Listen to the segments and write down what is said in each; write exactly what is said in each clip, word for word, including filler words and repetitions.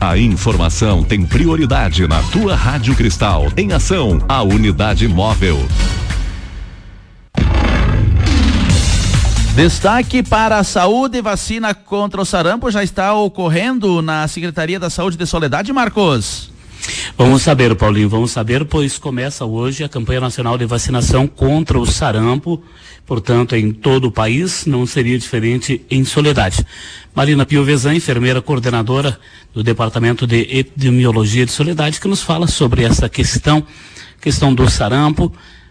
A informação tem prioridade na tua Rádio Cristal. Em ação, a unidade móvel. Destaque para a saúde, vacina contra o sarampo já está ocorrendo na Secretaria da Saúde de Soledade, Marcos. Vamos saber, Paulinho, vamos saber, pois começa hoje a campanha nacional de vacinação contra o sarampo, portanto, em todo o país, não seria diferente em Soledade. Marina Piovesan, enfermeira coordenadora do Departamento de Epidemiologia de Soledade, que nos fala sobre essa questão, questão do sarampo,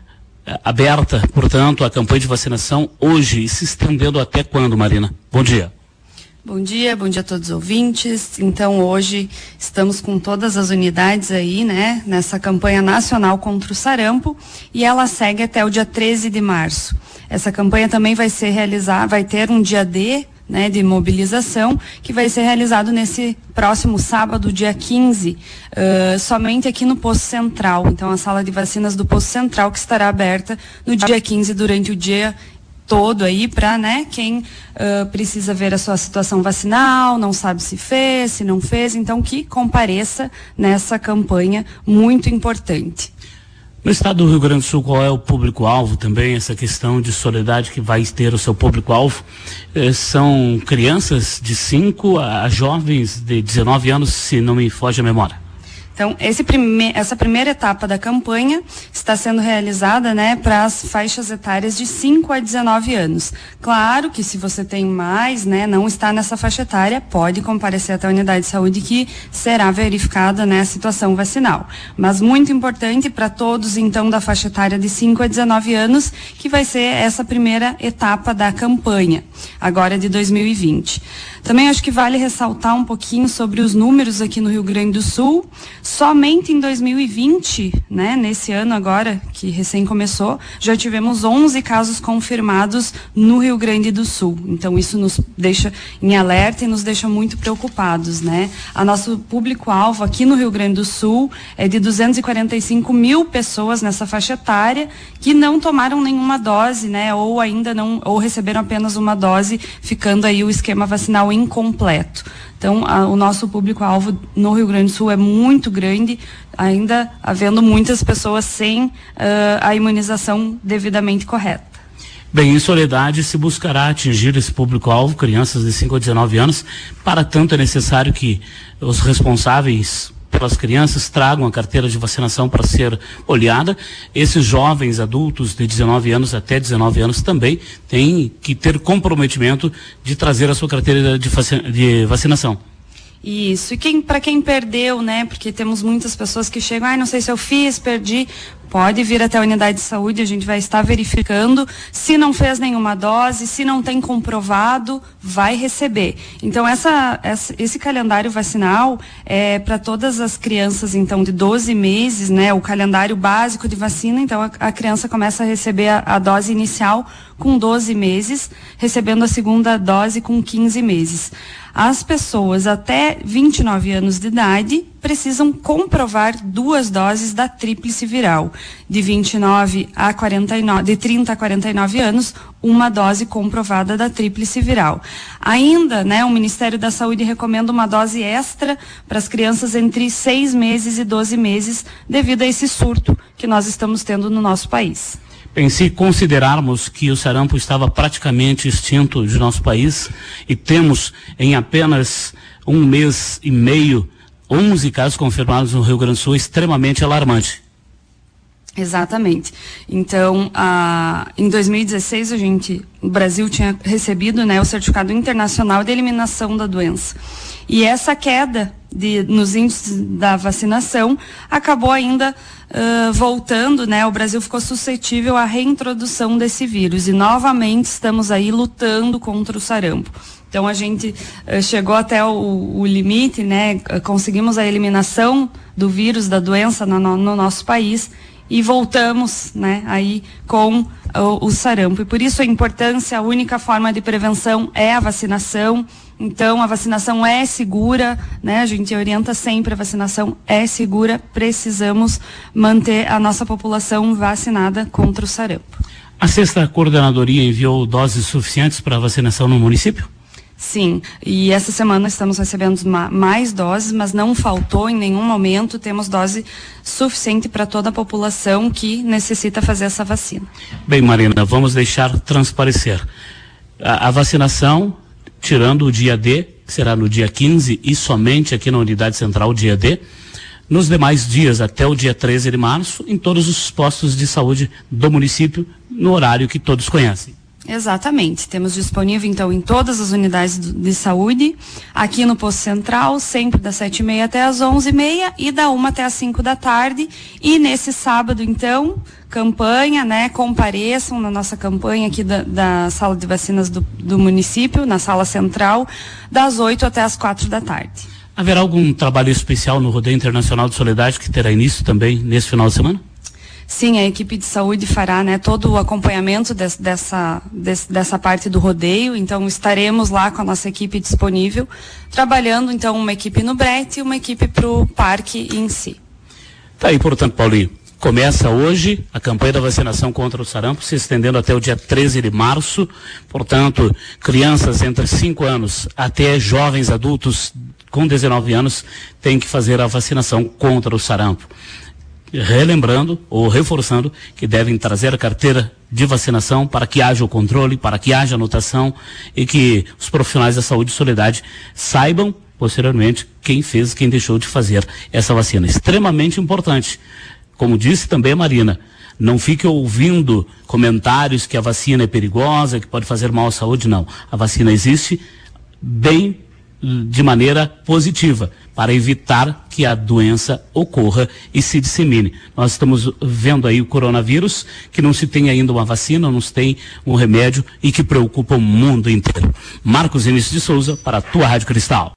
aberta, portanto, a campanha de vacinação hoje e se estendendo até quando, Marina? Bom dia. Bom dia, bom dia a todos os ouvintes. Então, hoje estamos com todas as unidades aí, né, nessa campanha nacional contra o sarampo, e ela segue até o dia treze de março. Essa campanha também vai ser realizada, vai ter um dia D, né, de mobilização, que vai ser realizado nesse próximo sábado, dia quinze, uh, somente aqui no Posto Central. Então, a sala de vacinas do Posto Central, que estará aberta no dia quinze durante o dia todo aí para, né, quem uh, precisa ver a sua situação vacinal, não sabe se fez, se não fez, então que compareça nessa campanha muito importante. No estado do Rio Grande do Sul, qual é o público-alvo também, essa questão de Soledade que vai ter o seu público-alvo? Eh, são crianças de cinco a jovens de dezenove anos, se não me foge a memória. Então, esse prime- essa primeira etapa da campanha está sendo realizada, né, para as faixas etárias de cinco a dezenove anos. Claro que se você tem mais, né, não está nessa faixa etária, pode comparecer até a unidade de saúde que será verificada, né, a situação vacinal. Mas muito importante para todos, então, da faixa etária de cinco a dezenove anos, que vai ser essa primeira etapa da campanha, agora de dois mil e vinte. Também acho que vale ressaltar um pouquinho sobre os números aqui no Rio Grande do Sul. Somente em dois mil e vinte, né, nesse ano agora, que recém começou, já tivemos onze casos confirmados no Rio Grande do Sul. Então, isso nos deixa em alerta e nos deixa muito preocupados, né? A nosso público-alvo aqui no Rio Grande do Sul é de duzentos e quarenta e cinco mil pessoas nessa faixa etária que não tomaram nenhuma dose, né, ou ainda não, ou receberam apenas uma dose, ficando aí o esquema vacinal incompleto. Então, a, o nosso público-alvo no Rio Grande do Sul é muito grande, ainda havendo muitas pessoas sem uh, a imunização devidamente correta. Bem, em Soledade se buscará atingir esse público-alvo, crianças de cinco a dezenove anos. Para tanto, é necessário que os responsáveis pelas crianças tragam a carteira de vacinação para ser olhada. Esses jovens adultos de dezenove anos até dezenove anos também têm que ter comprometimento de trazer a sua carteira de, vac- de vacinação. Isso, e quem, para quem perdeu, né, porque temos muitas pessoas que chegam, ah, não sei se eu fiz, perdi, pode vir até a unidade de saúde, a gente vai estar verificando, se não fez nenhuma dose, se não tem comprovado, vai receber. Então, essa, essa, esse calendário vacinal é para todas as crianças, então, de doze meses, né, o calendário básico de vacina, então a, a criança começa a receber a, a dose inicial com doze meses, recebendo a segunda dose com quinze meses. As pessoas até vinte e nove anos de idade precisam comprovar duas doses da tríplice viral. De vinte e nove a quarenta e nove, de trinta a quarenta e nove anos, uma dose comprovada da tríplice viral. Ainda, né, o Ministério da Saúde recomenda uma dose extra para as crianças entre seis meses e doze meses, devido a esse surto que nós estamos tendo no nosso país. Bem, se considerarmos que o sarampo estava praticamente extinto de nosso país e temos em apenas um mês e meio onze casos confirmados no Rio Grande do Sul, extremamente alarmante. Exatamente. Então, a, em dois mil e dezesseis, a gente, o Brasil tinha recebido, né, o certificado internacional de eliminação da doença. E essa queda de, nos índices da vacinação acabou ainda uh, voltando, né? O Brasil ficou suscetível à reintrodução desse vírus e novamente estamos aí lutando contra o sarampo. Então a gente uh, chegou até o, o limite, né? Conseguimos a eliminação do vírus, da doença no, no nosso país e voltamos, né, aí com o, o sarampo. E por isso a importância, a única forma de prevenção é a vacinação. Então a vacinação é segura, né? A gente orienta sempre, a vacinação é segura, precisamos manter a nossa população vacinada contra o sarampo. A sexta coordenadoria enviou doses suficientes para vacinação no município? Sim, e essa semana estamos recebendo ma- mais doses, mas não faltou em nenhum momento, temos dose suficiente para toda a população que necessita fazer essa vacina. Bem, Marina, vamos deixar transparecer. A, a vacinação, tirando o dia D, que será no dia quinze e somente aqui na Unidade Central dia D, nos demais dias até o dia treze de março, em todos os postos de saúde do município, no horário que todos conhecem. Exatamente, temos disponível então em todas as unidades de saúde, aqui no Posto Central, sempre das sete e meia até as onze e meia e da uma até as cinco da tarde, e nesse sábado então, campanha, né, compareçam na nossa campanha aqui da, da sala de vacinas do, do município, na sala central, das oito até as quatro da tarde. Haverá algum trabalho especial no Rodeio Internacional de Soledade que terá início também nesse final de semana? Sim, a equipe de saúde fará, né, todo o acompanhamento des, dessa, des, dessa parte do rodeio, então estaremos lá com a nossa equipe disponível, trabalhando então uma equipe no brete e uma equipe para o parque em si. Tá aí, portanto, Paulinho, começa hoje a campanha da vacinação contra o sarampo, se estendendo até o dia treze de março, portanto, crianças entre cinco anos até jovens adultos com dezenove anos têm que fazer a vacinação contra o sarampo. Relembrando ou reforçando que devem trazer a carteira de vacinação para que haja o controle, para que haja anotação e que os profissionais da saúde e solidariedade saibam posteriormente quem fez e quem deixou de fazer essa vacina. Extremamente importante. Como disse também a Marina, não fique ouvindo comentários que a vacina é perigosa, que pode fazer mal à saúde, não. A vacina existe bem de maneira positiva, para evitar que a doença ocorra e se dissemine. Nós estamos vendo aí o coronavírus, que não se tem ainda uma vacina, não se tem um remédio e que preocupa o mundo inteiro. Marcos Início de Souza, para a tua Rádio Cristal.